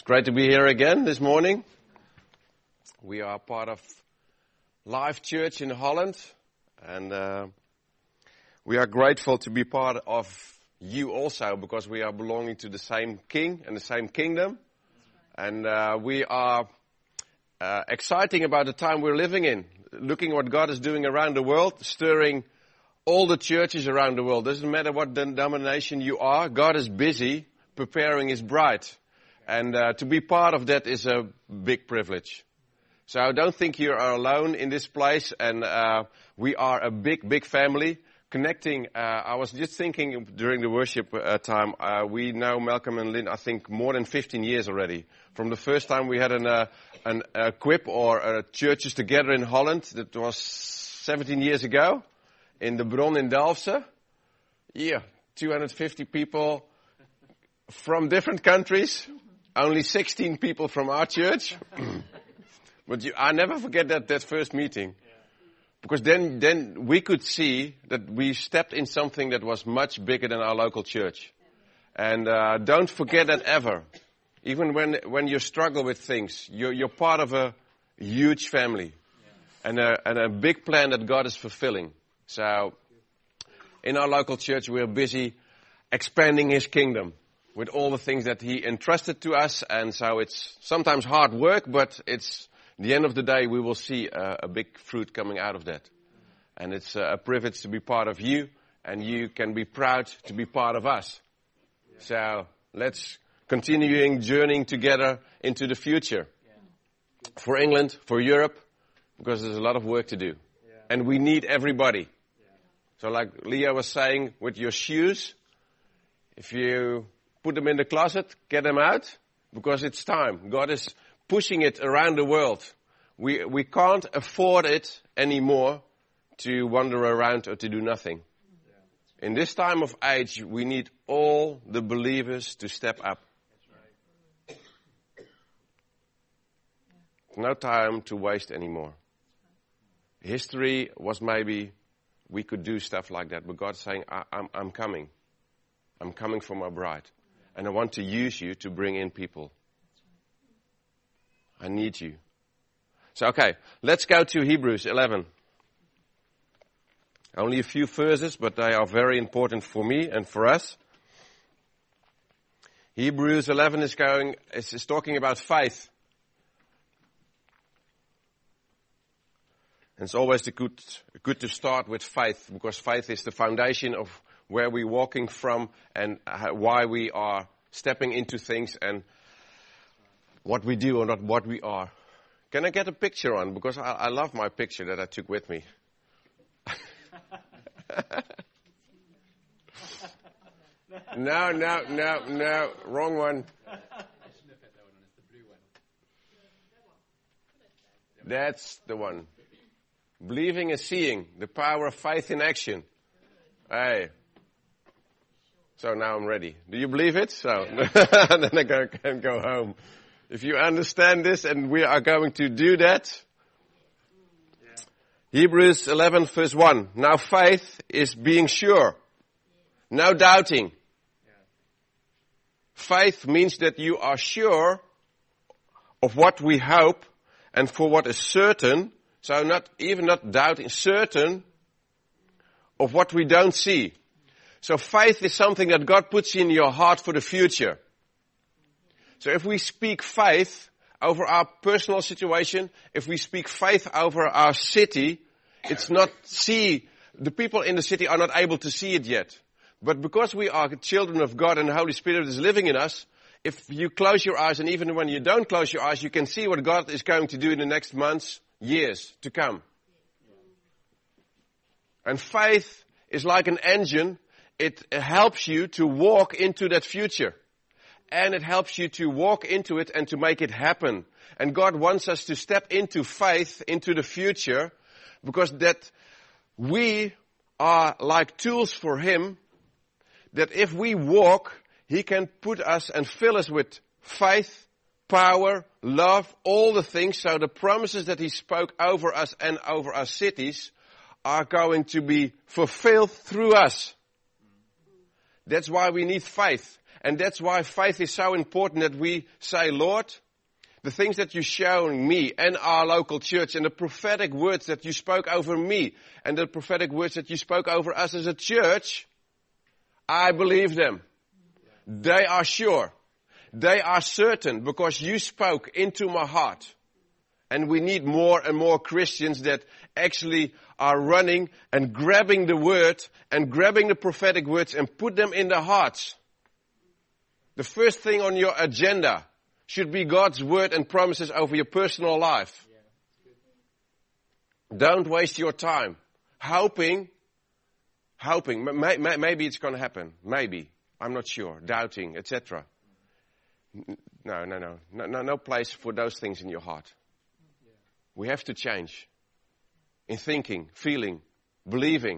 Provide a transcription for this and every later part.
Great to be here again this morning. We are part of Life Church in Holland, and we are grateful to be part of you also, because we are belonging to the same King and the same kingdom, and we are exciting about the time we're living in, looking what God is doing around the world, stirring all the churches around the world. Doesn't matter what denomination you are, God is busy preparing His bride. And to be part of that is a big privilege. So I don't think you are alone in this place, and we are a big family connecting. I was just thinking during the worship time, we know Malcolm and Lynn, I think, more than 15 years already. From the first time we had an equip or churches together in Holland, that was 17 years ago, in the Bron in Dalfsen. Yeah, 250 people from different countries. Only 16 people from our church. But I never forget that first meeting. Because then we could see that we stepped in something that was much bigger than our local church. And don't forget that ever. Even when you struggle with things, you're part of a huge family. And a big plan that God is fulfilling. So in our local church, we're busy expanding His kingdom with all the things that He entrusted to us. And so it's sometimes hard work, but it's the end of the day, we will see a big fruit coming out of that. And it's a privilege to be part of you, and you can be proud to be part of us. So let's continue journeying together into the future. For England, for Europe, because there's a lot of work to do. And we need everybody. So like Leah was saying, with your shoes, if you put them in the closet, get them out, because it's time. God is pushing it around the world. We can't afford it anymore to wander around or to do nothing. In this time of age, we need all the believers to step up. No time to waste anymore. History was maybe we could do stuff like that, but God's saying, I'm coming. I'm coming for my bride. And I want to use you to bring in people. I need you. So, okay, let's go to Hebrews 11. Only a few verses, but they are very important for me and for us. Hebrews 11 is talking about faith. And it's always good to start with faith, because faith is the foundation of where we're walking from and why we are stepping into things and what we do or not what we are. Can I get a picture on? Because I love my picture that I took with me. No, wrong one. That's the one. Believing is seeing, the power of faith in action. Hey. So now I'm ready. Do you believe it? So then I can go home. If you understand this, and we are going to do that. Hebrews 11 verse 1. Now faith is being sure. No doubting. Faith means that you are sure of what we hope and for what is certain. So not doubting, certain of what we don't see. So faith is something that God puts in your heart for the future. So if we speak faith over our personal situation, if we speak faith over our city, it's not the people in the city are not able to see it yet. But because we are children of God and the Holy Spirit is living in us, if you close your eyes, and even when you don't close your eyes, you can see what God is going to do in the next months, years to come. And faith is like an engine. It helps you to walk into that future. And it helps you to walk into it and to make it happen. And God wants us to step into faith, into the future, because that we are like tools for Him, that if we walk, He can put us and fill us with faith, power, love, all the things. So the promises that He spoke over us and over our cities are going to be fulfilled through us. That's why we need faith. And that's why faith is so important, that we say, Lord, the things that you're showing me and our local church, and the prophetic words that you spoke over me, and the prophetic words that you spoke over us as a church, I believe them. They are sure. They are certain, because you spoke into my heart. And we need more and more Christians that actually are running and grabbing the word and grabbing the prophetic words and put them in their hearts. The first thing on your agenda should be God's word and promises over your personal life. Don't waste your time hoping, maybe it's going to happen, maybe, I'm not sure, doubting, etc. No place for those things in your heart. We have to change in thinking, feeling, believing.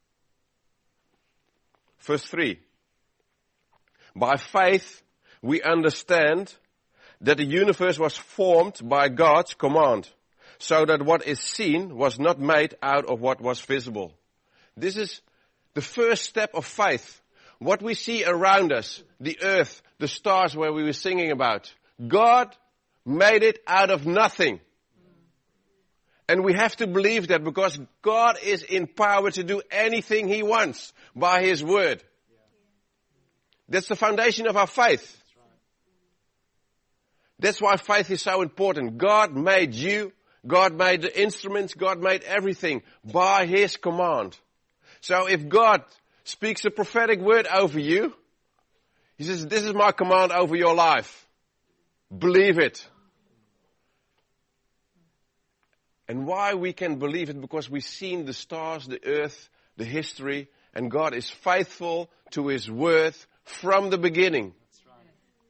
Verse 3. By faith we understand that the universe was formed by God's command, so that what is seen was not made out of what was visible. This is the first step of faith. What we see around us, the earth, the stars where we were singing about, God made it out of nothing. And we have to believe that, because God is in power to do anything He wants by His word. That's the foundation of our faith. That's why faith is so important. God made you, God made the instruments, God made everything by His command. So if God speaks a prophetic word over you, He says, this is my command over your life. Believe it. And why we can believe it? Because we've seen the stars, the earth, the history, and God is faithful to His word from the beginning. That's right.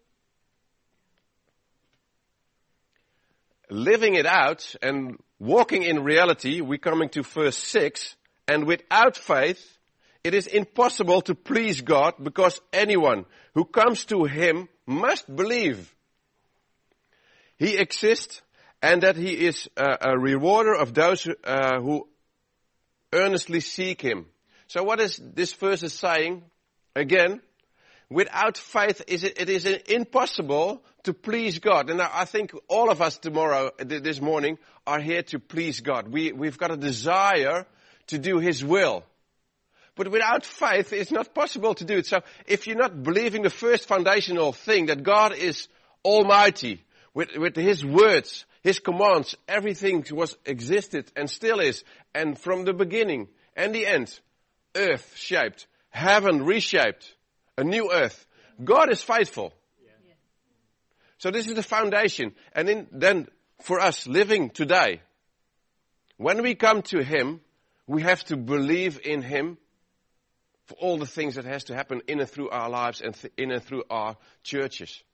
Living it out and walking in reality, we're coming to verse 6, and without faith, it is impossible to please God, because anyone who comes to Him must believe He exists, and that He is a rewarder of those who earnestly seek Him. So what is this verse is saying? Again, without faith, it is impossible to please God. And I think all of us this morning, are here to please God. We've got a desire to do His will. But without faith, it's not possible to do it. So if you're not believing the first foundational thing, that God is almighty, with His words, His commands, everything existed and still is. And from the beginning and the end, earth shaped, heaven reshaped, a new earth. God is faithful. Yeah. So this is the foundation. And then for us living today, when we come to Him, we have to believe in Him for all the things that has to happen in and through our lives and in and through our churches.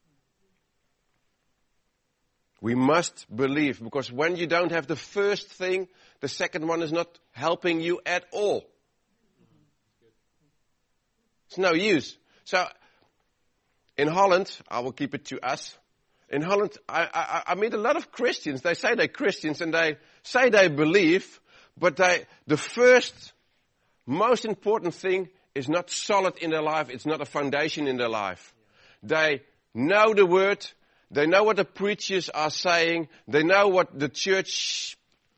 We must believe, because when you don't have the first thing, the second one is not helping you at all. It's no use. So, in Holland, I will keep it to us. In Holland, I meet a lot of Christians. They say they're Christians and they say they believe, but the first, most important thing is not solid in their life. It's not a foundation in their life. They know the word. They know what the preachers are saying. They know what the church,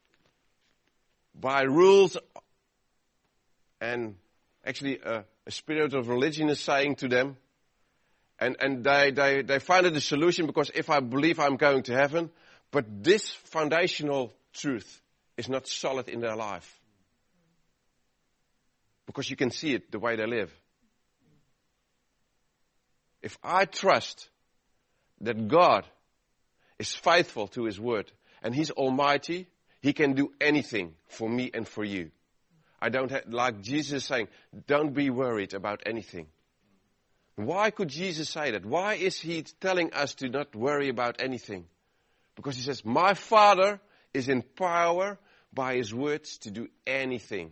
by rules, and actually a spirit of religion is saying to them. And they find it a solution, because if I believe I'm going to heaven, but this foundational truth is not solid in their life. Because you can see it the way they live. If I trust that God is faithful to His word and He's almighty, He can do anything for me and for you. I don't have, like Jesus is saying, don't be worried about anything. Why could Jesus say that? Why is He telling us to not worry about anything? Because He says, my Father is in power by His words to do anything.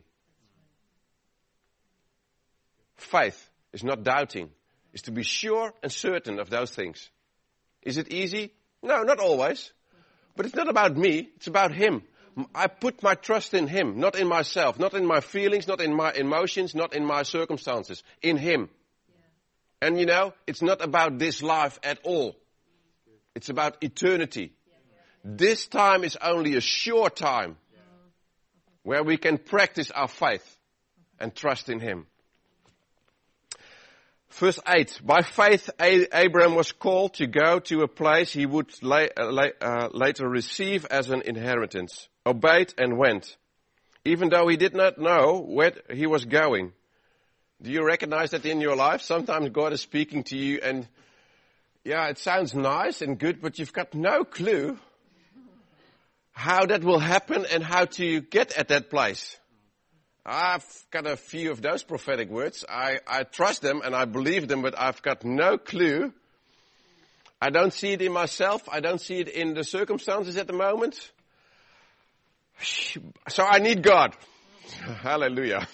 Faith is not doubting. It's to be sure and certain of those things. Is it easy? No, not always. But it's not about me. It's about Him. I put my trust in Him, not in myself, not in my feelings, not in my emotions, not in my circumstances. In Him. And it's not about this life at all. It's about eternity. This time is only a short time where we can practice our faith and trust in Him. Verse 8, by faith Abraham was called to go to a place he would later receive as an inheritance, obeyed and went, even though he did not know where he was going. Do you recognize that in your life? Sometimes God is speaking to you and it sounds nice and good, but you've got no clue how that will happen and how to get at that place. I've got a few of those prophetic words. I trust them and I believe them, but I've got no clue. I don't see it in myself. I don't see it in the circumstances at the moment. So I need God. Hallelujah.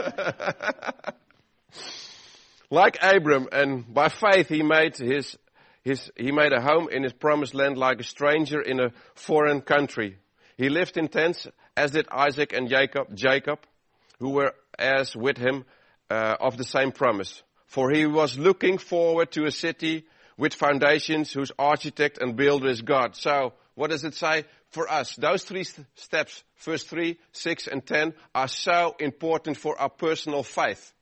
Like Abram, and by faith he made a home in his promised land like a stranger in a foreign country. He lived in tents, as did Isaac and Jacob, who were heirs with him of the same promise. For he was looking forward to a city with foundations whose architect and builder is God. So, what does it say for us? Those three steps, verse 3, 6 and 10, are so important for our personal faith.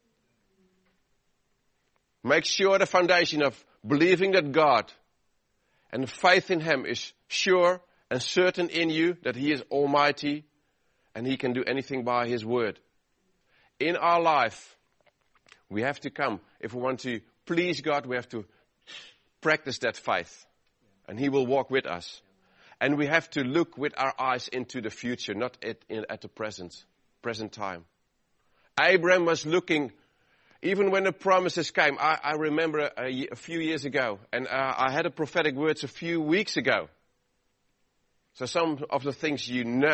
Make sure the foundation of believing that God and faith in Him is sure and certain in you, that He is almighty and He can do anything by His word. In our life, we have to come. If we want to please God, we have to practice that faith. And He will walk with us. And we have to look with our eyes into the future, not at the present time. Abraham was looking, even when the promises came. I remember a few years ago, and I had a prophetic words a few weeks ago. So some of the things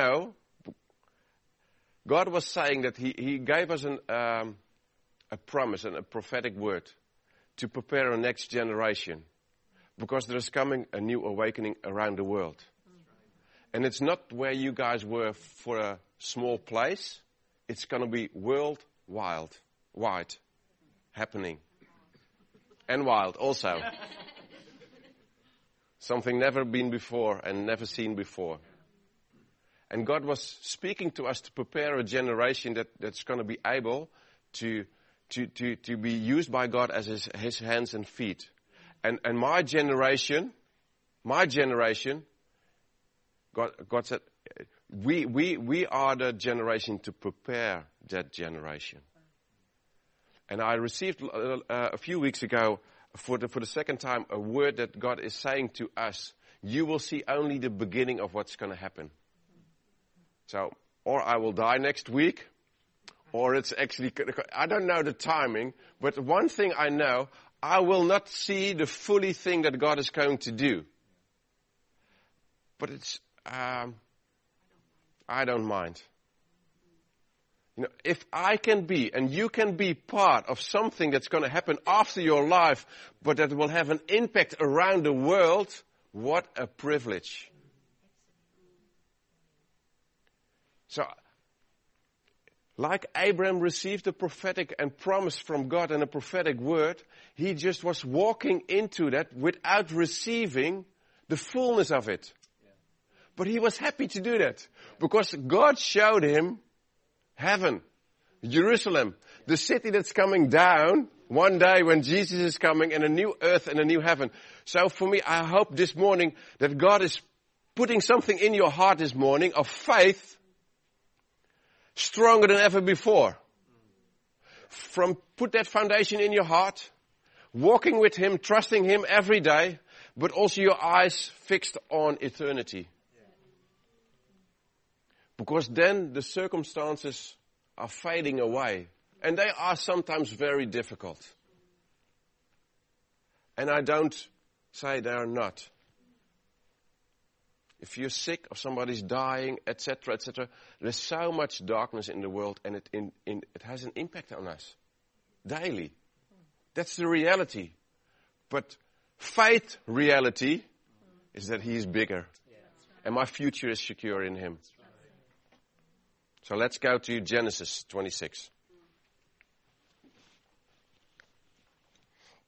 God was saying that He gave us a promise and a prophetic word to prepare a next generation. Because there is coming a new awakening around the world. And it's not where you guys were for a small place. It's going to be worldwide happening. And wild also. Something never been before and never seen before. And God was speaking to us to prepare a generation that's going to be able to be used by God as His hands and feet. And my generation, God said, we are the generation to prepare that generation. And I received a few weeks ago, for the second time, a word that God is saying to us. You will see only the beginning of what's going to happen. So, or I will die next week, or it's actually, I don't know the timing, but one thing I know, I will not see the fully thing that God is going to do. But it's, I don't mind. If I can be, and you can be part of something that's going to happen after your life, but that will have an impact around the world, what a privilege. So, like Abraham received a prophetic and promise from God and a prophetic word, he just was walking into that without receiving the fullness of it. But he was happy to do that because God showed him heaven, Jerusalem, the city that's coming down one day when Jesus is coming, and a new earth and a new heaven. So for me, I hope this morning that God is putting something in your heart this morning of faith stronger than ever before. Put that foundation in your heart, walking with Him, trusting Him every day, but also your eyes fixed on eternity. Because then the circumstances are fading away. And they are sometimes very difficult. And I don't say they are not. If you're sick or somebody's dying, etc., there's so much darkness in the world, and it has an impact on us daily. That's the reality. But faith reality is that He is bigger. And my future is secure in Him. So let's go to Genesis 26.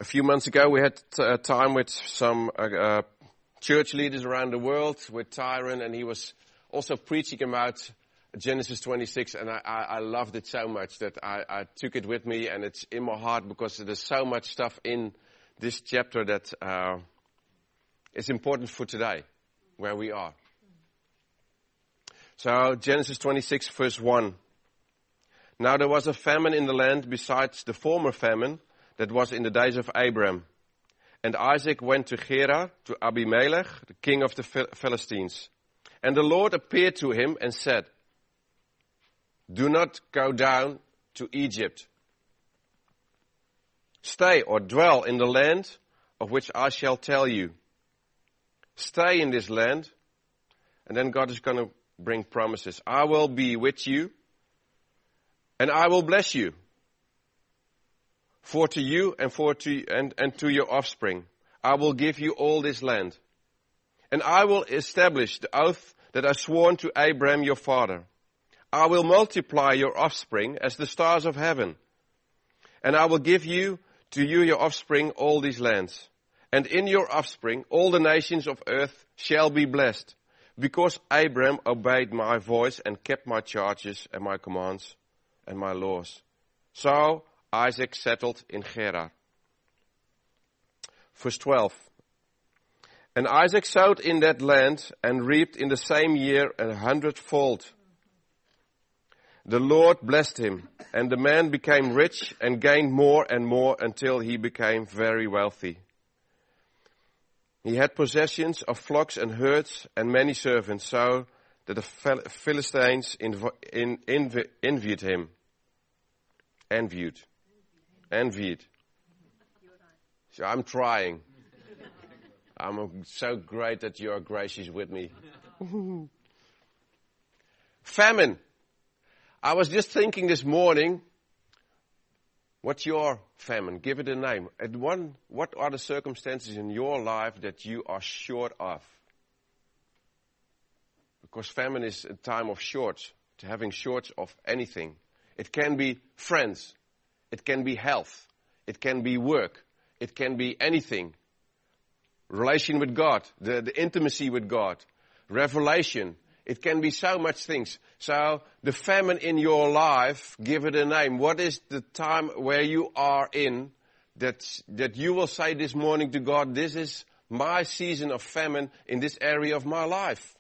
A few months ago, we had time with some church leaders around the world, with Tyron, and he was also preaching about Genesis 26, and I loved it so much that I took it with me, and it's in my heart because there's so much stuff in this chapter that is important for today, where we are. So, Genesis 26, verse 1. Now there was a famine in the land besides the former famine that was in the days of Abram. And Isaac went to Gerar, to Abimelech, the king of the Philistines. And the Lord appeared to him and said, do not go down to Egypt. Stay or dwell in the land of which I shall tell you. Stay in this land. And then God is going to bring promises. I will be with you and I will bless you. For to you and to your offspring, I will give you all this land. And I will establish the oath that I swore to Abraham your father. I will multiply your offspring as the stars of heaven. And I will give you to you your offspring all these lands. And in your offspring all the nations of earth shall be blessed, because Abraham obeyed my voice and kept my charges and my commands and my laws. So Isaac settled in Gerar. Verse 12. And Isaac sowed in that land and reaped in the same year 100-fold. The Lord blessed him, and the man became rich and gained more and more until he became very wealthy. He had possessions of flocks and herds and many servants, so that the Philistines envied him. Envied. So I'm trying. I'm so great that you are gracious with me. Famine. I was just thinking this morning, what's your famine? Give it a name. And what are the circumstances in your life that you are short of? Because famine is a time of shorts, to having shorts of anything. It can be friends. It can be health. It can be work. It can be anything. Relation with God, the intimacy with God, revelation. It can be so much things. So the famine in your life, give it a name. What is the time where you are in that you will say this morning to God, this is my season of famine in this area of my life?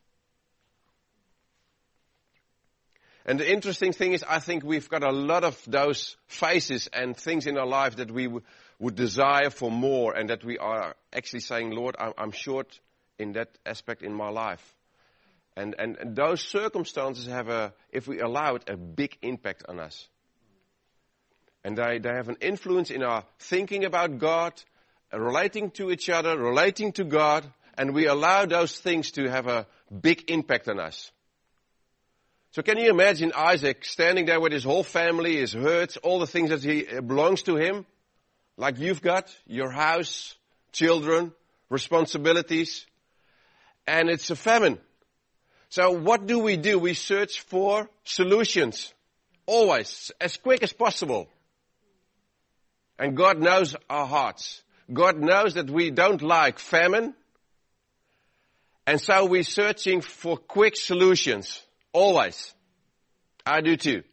And the interesting thing is, I think we've got a lot of those phases and things in our life that we would desire for more, and that we are actually saying, Lord, I'm short in that aspect in my life. And those circumstances have if we allow it, a big impact on us. And they have an influence in our thinking about God, relating to each other, relating to God, and we allow those things to have a big impact on us. So can you imagine Isaac standing there with his whole family, his herds, all the things that belongs to him? Like you've got, your house, children, responsibilities, and it's a famine. So what do? We search for solutions, always, as quick as possible. And God knows our hearts. God knows that we don't like famine, and so we're searching for quick solutions. Always. I do too.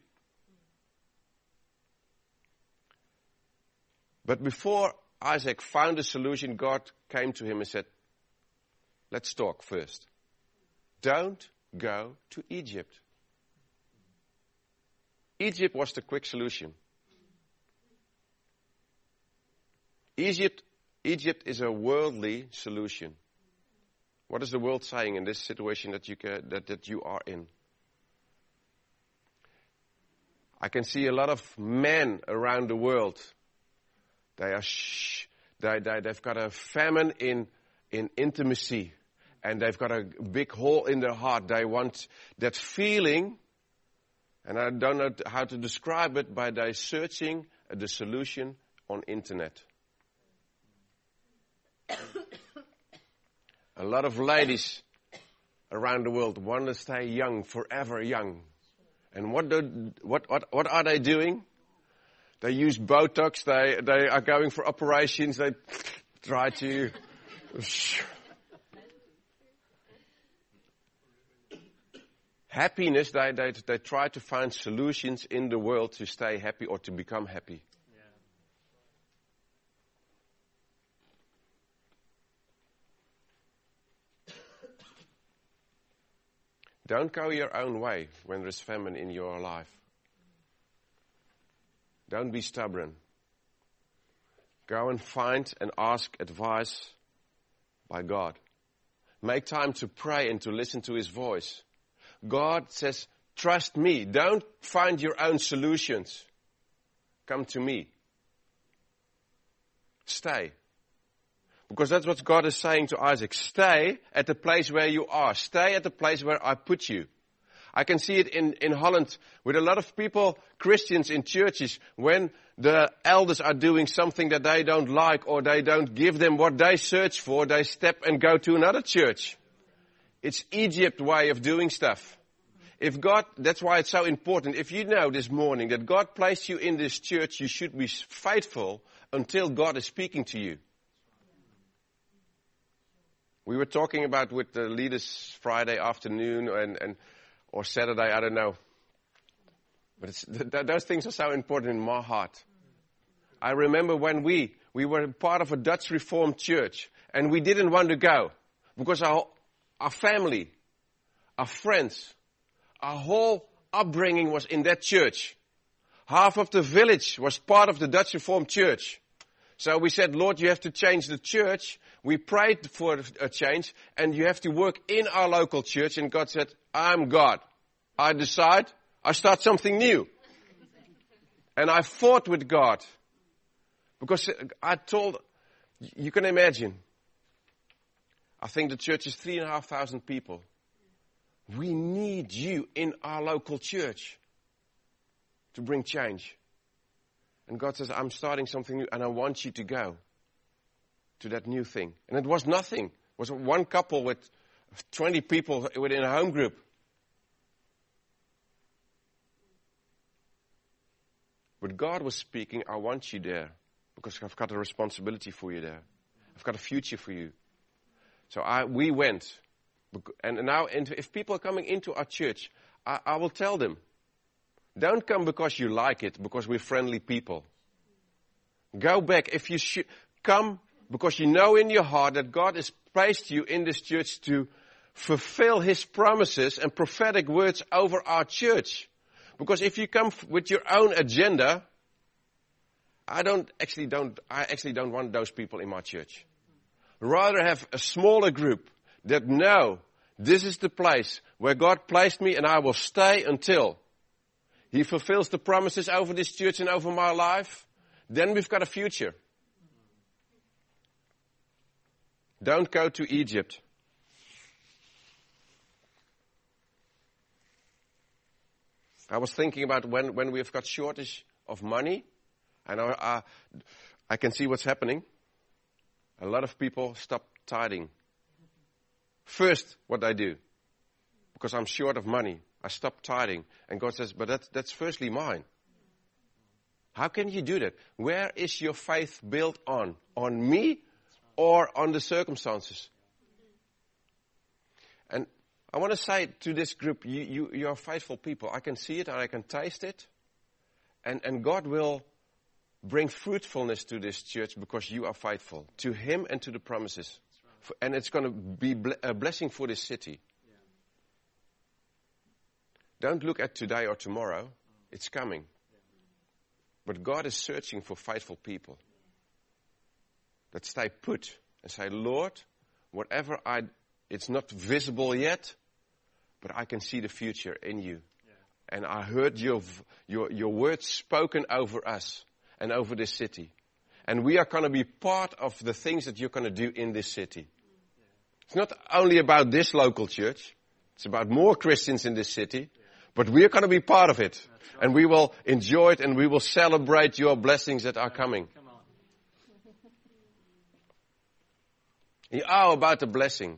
But before Isaac found a solution, God came to him and said, let's talk first. Don't go to Egypt. Egypt was the quick solution. Egypt is a worldly solution. What is the world saying in this situation that you are in? I can see a lot of men around the world. They've got a famine in intimacy, and they've got a big hole in their heart. They want that feeling, and I don't know how to describe it, but they're searching the solution on internet. A lot of ladies around the world want to stay young, forever young. And what are they doing? They use Botox. They are going for operations. They try to... Happiness, they try to find solutions in the world to stay happy or to become happy. Don't go your own way when there's famine in your life. Don't be stubborn. Go and find and ask advice by God. Make time to pray and to listen to His voice. God says, trust me. Don't find your own solutions. Come to me. Stay. Because that's what God is saying to Isaac. Stay at the place where you are. Stay at the place where I put you. I can see it in Holland with a lot of people, Christians in churches, when the elders are doing something that they don't like or they don't give them what they search for, they step and go to another church. It's Egypt way of doing stuff. If God, that's why it's so important. If you know this morning that God placed you in this church, you should be faithful until God is speaking to you. We were talking about with the leaders Friday afternoon or Saturday, I don't know. But those things are so important in my heart. I remember when we were part of a Dutch Reformed church and we didn't want to go because our family, our friends, our whole upbringing was in that church. Half of the village was part of the Dutch Reformed church. So we said, Lord, you have to change the church. We prayed for a change and you have to work in our local church. And God said, I'm God. I decide, I start something new. And I fought with God. Because I told, you can imagine, I think the church is 3,500 people. We need you in our local church to bring change. And God says, I'm starting something new and I want you to go to that new thing. And it was nothing. It was one couple with 20 people within a home group. But God was speaking, I want you there because I've got a responsibility for you there. I've got a future for you. So we went. And now if people are coming into our church, I will tell them, don't come because you like it, because we're friendly people. Go back. If you come because you know in your heart that God has placed you in this church to fulfill His promises and prophetic words over our church. Because if you come with your own agenda, I actually don't want those people in my church. Rather have a smaller group that know this is the place where God placed me and I will stay until He fulfills the promises over this church and over my life. Then we've got a future. Don't go to Egypt. I was thinking about when we've got shortage of money, and I can see what's happening. A lot of people stop tithing. First, what I do, because I'm short of money, I stop tithing. And God says, but that's firstly mine. How can you do that? Where is your faith built on? On me or on the circumstances? And I want to say to this group, you are faithful people. I can see it and I can taste it. And God will bring fruitfulness to this church because you are faithful to Him and to the promises. And it's going to be a blessing for this city. Don't look at today or tomorrow. It's coming. But God is searching for faithful people that stay put and say, Lord, whatever it's not visible yet, but I can see the future in you. Yeah. And I heard your words spoken over us and over this city. And we are going to be part of the things that you're going to do in this city. Yeah. It's not only about this local church. It's about more Christians in this city. Yeah. But we are going to be part of it. Right. And we will enjoy it and we will celebrate your blessings that are coming. Come on. How about the blessing?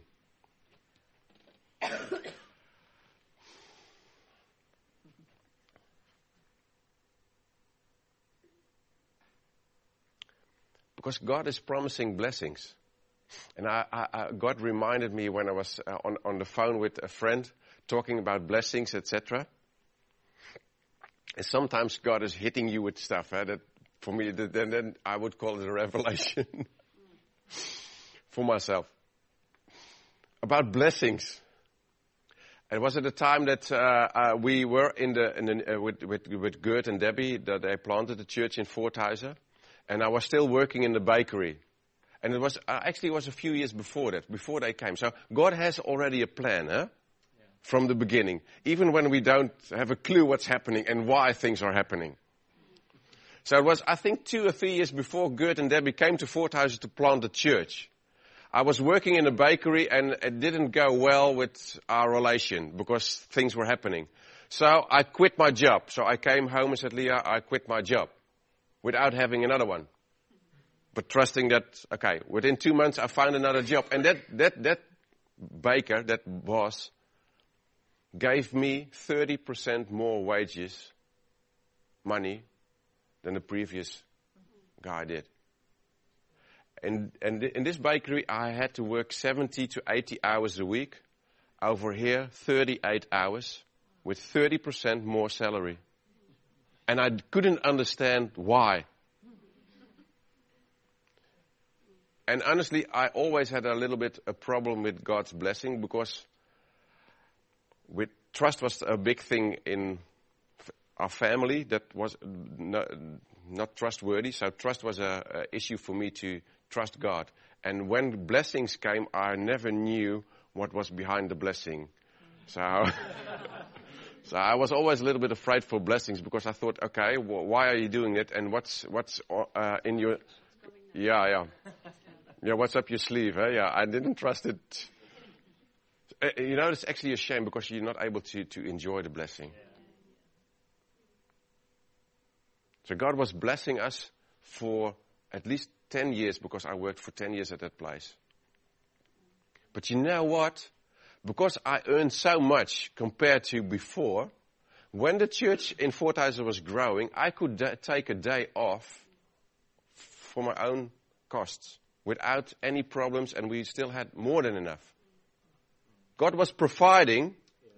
Because God is promising blessings. And God reminded me when I was on the phone with a friend talking about blessings, etc. And sometimes God is hitting you with stuff that for me, then I would call it a revelation for myself. About blessings. It was at the time that we were with Gert and Debbie, that they planted a church in Voorthuizen. And I was still working in the bakery. And it was a few years before that, before they came. So God has already a plan, from the beginning. Even when we don't have a clue what's happening and why things are happening. So it was, I think, 2 or 3 years before Gert and Debbie came to Voorthuizen to plant the church. I was working in a bakery and it didn't go well with our relation because things were happening. So I quit my job. So I came home and said, Leah, I quit my job without having another one. But trusting that, okay, within 2 months I found another job. And that baker, that boss, gave me 30% more wages, money, than the previous guy did. And in this bakery, I had to work 70 to 80 hours a week. Over here, 38 hours with 30% more salary. And I couldn't understand why. And honestly, I always had a little bit a problem with God's blessing because trust was a big thing in our family that was not trustworthy. So trust was an issue for me to trust God. And when blessings came, I never knew what was behind the blessing. So I was always a little bit afraid for blessings because I thought, okay, why are you doing it? And what's in your... Yeah, what's up your sleeve? Yeah, I didn't trust it. It's actually a shame because you're not able to enjoy the blessing. So God was blessing us for at least 10 years because I worked for 10 years at that place. But you know what? Because I earned so much compared to before, when the church in Voorthuizen was growing, I could take a day off for my own costs without any problems, and we still had more than enough. God was providing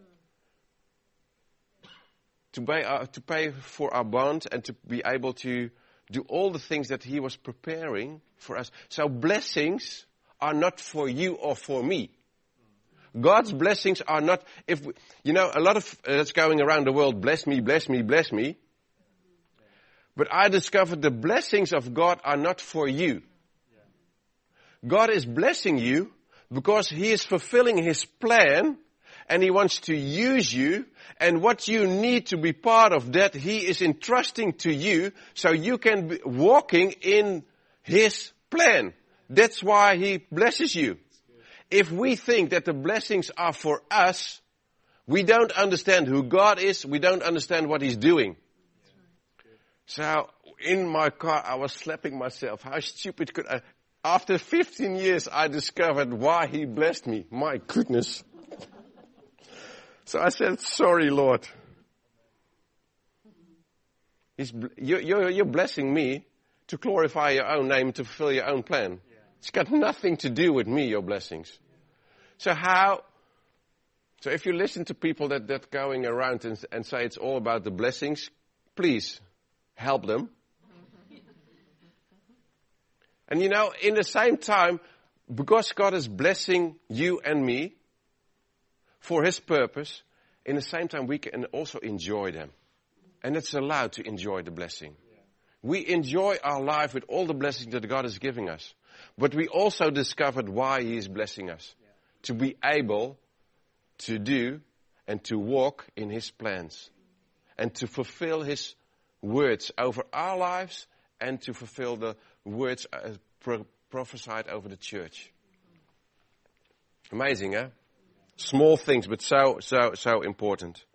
to pay for our bond and to be able to do all the things that He was preparing for us. So blessings are not for you or for me. God's blessings are not, a lot of that's going around the world, bless me, bless me, bless me. But I discovered the blessings of God are not for you. God is blessing you because He is fulfilling His plan and He wants to use you. And what you need to be part of that, He is entrusting to you so you can be walking in His plan. That's why He blesses you. If we think that the blessings are for us, we don't understand who God is. We don't understand what He's doing. So in my car, I was slapping myself. How stupid could I? After 15 years, I discovered why He blessed me. My goodness. So I said, sorry, Lord. You're blessing me to glorify your own name, to fulfill your own plan. It's got nothing to do with me, your blessings. So if you listen to people that going around and say it's all about the blessings, please help them. And in the same time, because God is blessing you and me for His purpose, in the same time we can also enjoy them. And it's allowed to enjoy the blessing. We enjoy our life with all the blessings that God is giving us. But we also discovered why He is blessing us. To be able to do and to walk in His plans. And to fulfill His words over our lives and to fulfill the words prophesied over the church. Amazing, eh? Small things, but so important.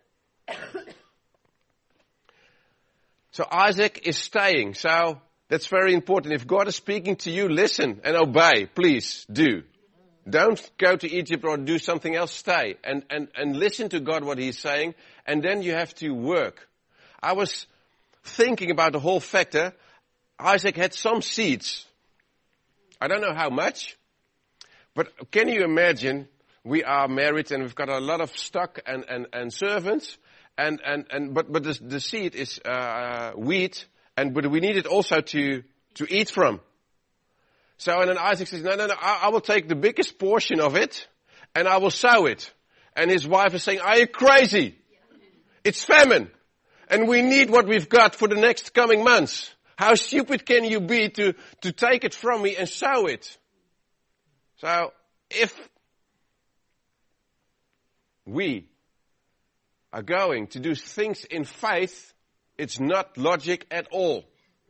So Isaac is staying. So that's very important. If God is speaking to you, listen and obey. Please do. Don't go to Egypt or do something else. Stay and listen to God what He's saying. And then you have to work. I was thinking about the whole factor. Isaac had some seeds I don't know how much, but can you imagine we are married and we've got a lot of stock and servants, but the seed is wheat, but we need it also to eat from. So and then Isaac says, no, I will take the biggest portion of it and I will sow it. And his wife is saying, are you crazy? It's famine. And we need what we've got for the next coming months. How stupid can you be to take it from me and sow it? So if we are going to do things in faith, it's not logic at all.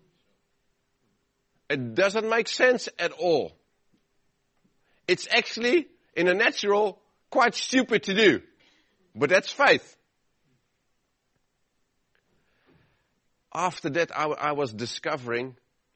It doesn't make sense at all. It's actually, in a natural, quite stupid to do. But that's faith. After that, I was discovering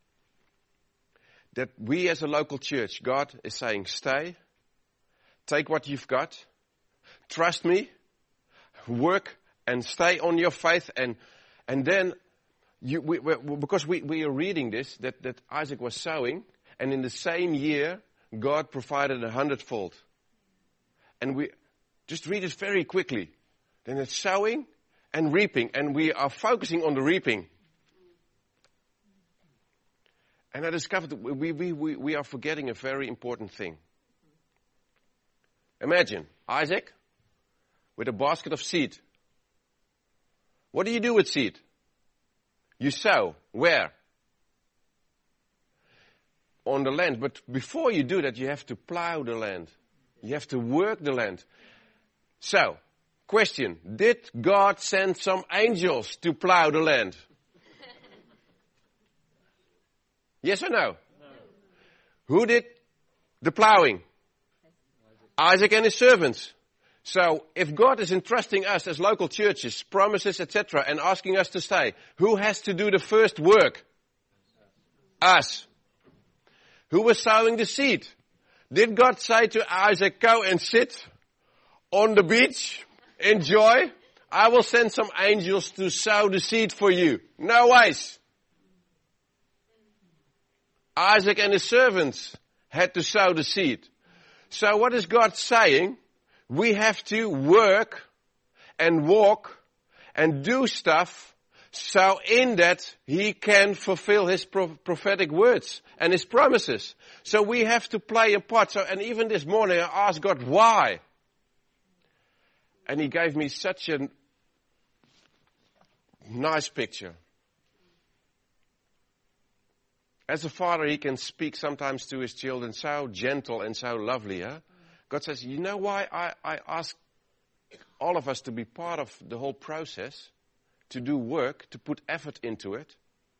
that we as a local church, God is saying, stay, take what you've got, trust me, work and stay on your faith, and then because we are reading this, that Isaac was sowing, and in the same year, God provided 100-fold. And we just read it very quickly. Then it's sowing and reaping, and we are focusing on the reaping. And I discovered that we are forgetting a very important thing. Imagine Isaac with a basket of seed. What do you do with seed? You sow. Where? On the land. But before you do that, you have to plow the land. You have to work the land. So, question, did God send some angels to plow the land? Yes or no? No. Who did the plowing? Isaac and his servants. So, if God is entrusting us as local churches, promises, etc., and asking us to stay, who has to do the first work? Us. Who was sowing the seed? Did God say to Isaac, go and sit on the beach, enjoy? I will send some angels to sow the seed for you. No ways. Isaac and his servants had to sow the seed. So what is God saying? We have to work and walk and do stuff so in that he can fulfill his prophetic words and his promises. So we have to play a part. So, and even this morning I asked God why. And he gave me such a nice picture. As a father, he can speak sometimes to his children so gentle and so lovely. Huh? God says, you know why I ask all of us to be part of the whole process, to do work, to put effort into it?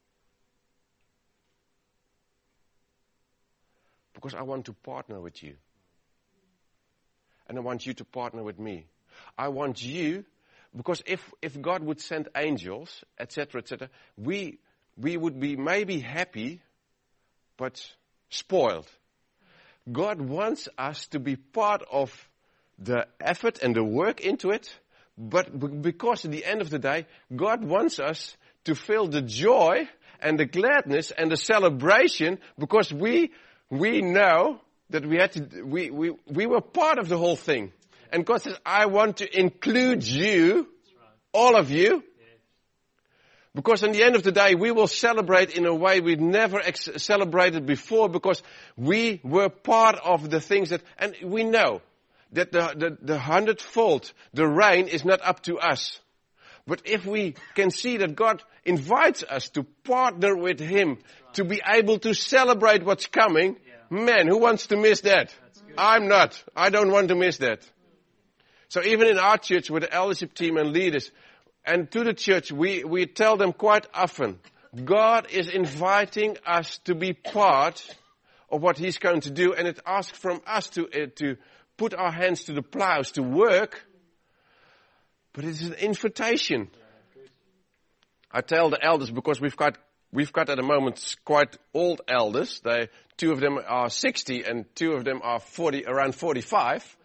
Because I want to partner with you. And I want you to partner with me. I want you, because if God would send angels, etc., we would be maybe happy, but spoiled. God wants us to be part of the effort and the work into it, but because at the end of the day, God wants us to feel the joy and the gladness and the celebration, because we know that we were part of the whole thing. And God says, I want to include you, all of you, because in the end of the day, we will celebrate in a way we've never celebrated before, because we were part of the things that, and we know that the 100-fold, the rain is not up to us. But if we can see that God invites us to partner with Him, to be able to celebrate what's coming, man, who wants to miss that? I'm not. I don't want to miss that. So even in our church with the eldership team and leaders, and to the church, we tell them quite often, God is inviting us to be part of what He's going to do, and it asks from us to put our hands to the plows, to work, but it's an invitation. I tell the elders, because we've got at the moment quite old elders. Two of them are 60 and two of them are around 45.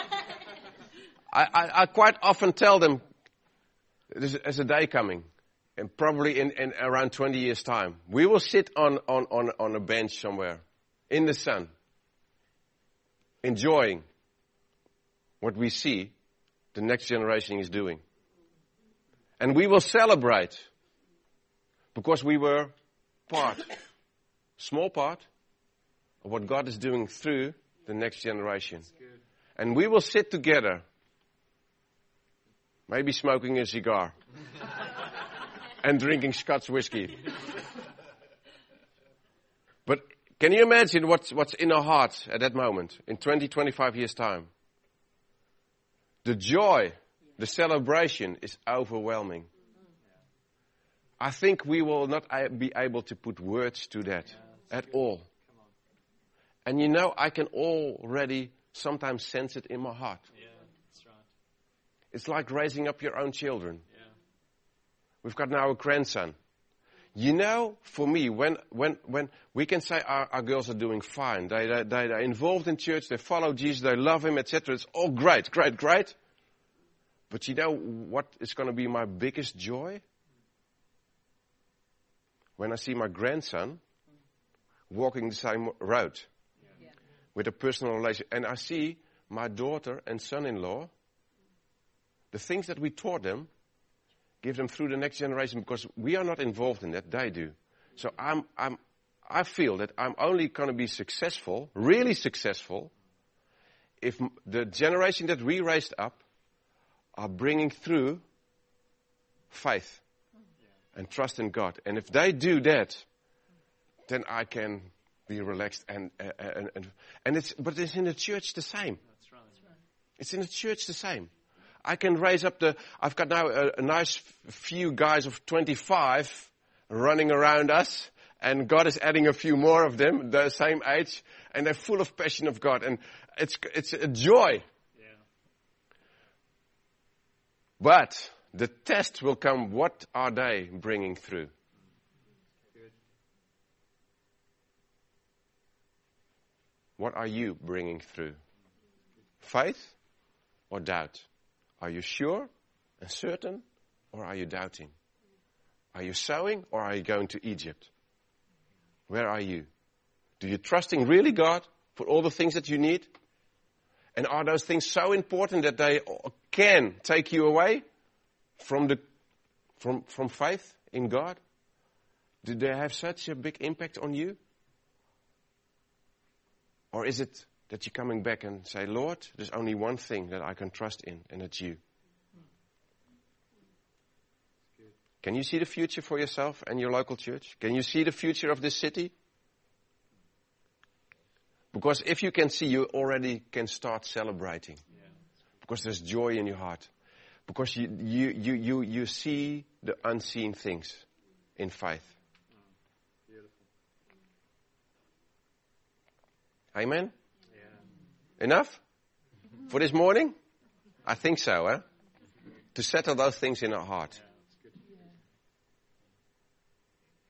I quite often tell them, there's a day coming and probably in around 20 years' time, we will sit on a bench somewhere in the sun, enjoying what we see the next generation is doing. And we will celebrate because we were small part of what God is doing through the next generation. And we will sit together, maybe smoking a cigar and drinking Scotch whiskey. But can you imagine what's in our hearts at that moment, in 20, 25 years' time? The joy, the celebration is overwhelming. I think we will not be able to put words to that at all. And you know, I can already sometimes sense it in my heart. Yeah, that's right. It's like raising up your own children. Yeah. We've got now a grandson. You know, for me, when we can say our girls are doing fine, they're involved in church, they follow Jesus, they love Him, etc. It's all great. But you know what is going to be my biggest joy? When I see my grandson walking the same road with a personal relation, and I see my daughter and son-in-law, the things that we taught them, give them through the next generation, because we are not involved in that, they do. So I feel that I'm only going to be successful, really successful, if the generation that we raised up are bringing through faith and trust in God. And if they do that, then I can be relaxed but it's in the church the same. That's right. It's in the church the same. I can raise up I've got now a nice few guys of 25 running around us, and God is adding a few more of them, the same age, and they're full of passion of God, and it's a joy. Yeah. But the test will come, what are they bringing through? Good. What are you bringing through? Faith or doubt? Are you sure and certain, or are you doubting? Are you sowing, or are you going to Egypt? Where are you? Do you trusting really God for all the things that you need? And are those things so important that they can take you away from faith in God? Do they have such a big impact on you? Or is it that you're coming back and say, Lord, there's only one thing that I can trust in, and it's you. Can you see the future for yourself and your local church? Can you see the future of this city? Because if you can see, you already can start celebrating. Yeah. Because there's joy in your heart. Because you see the unseen things in faith. Beautiful. Amen? Yeah. Enough for this morning? I think so, to settle those things in our heart.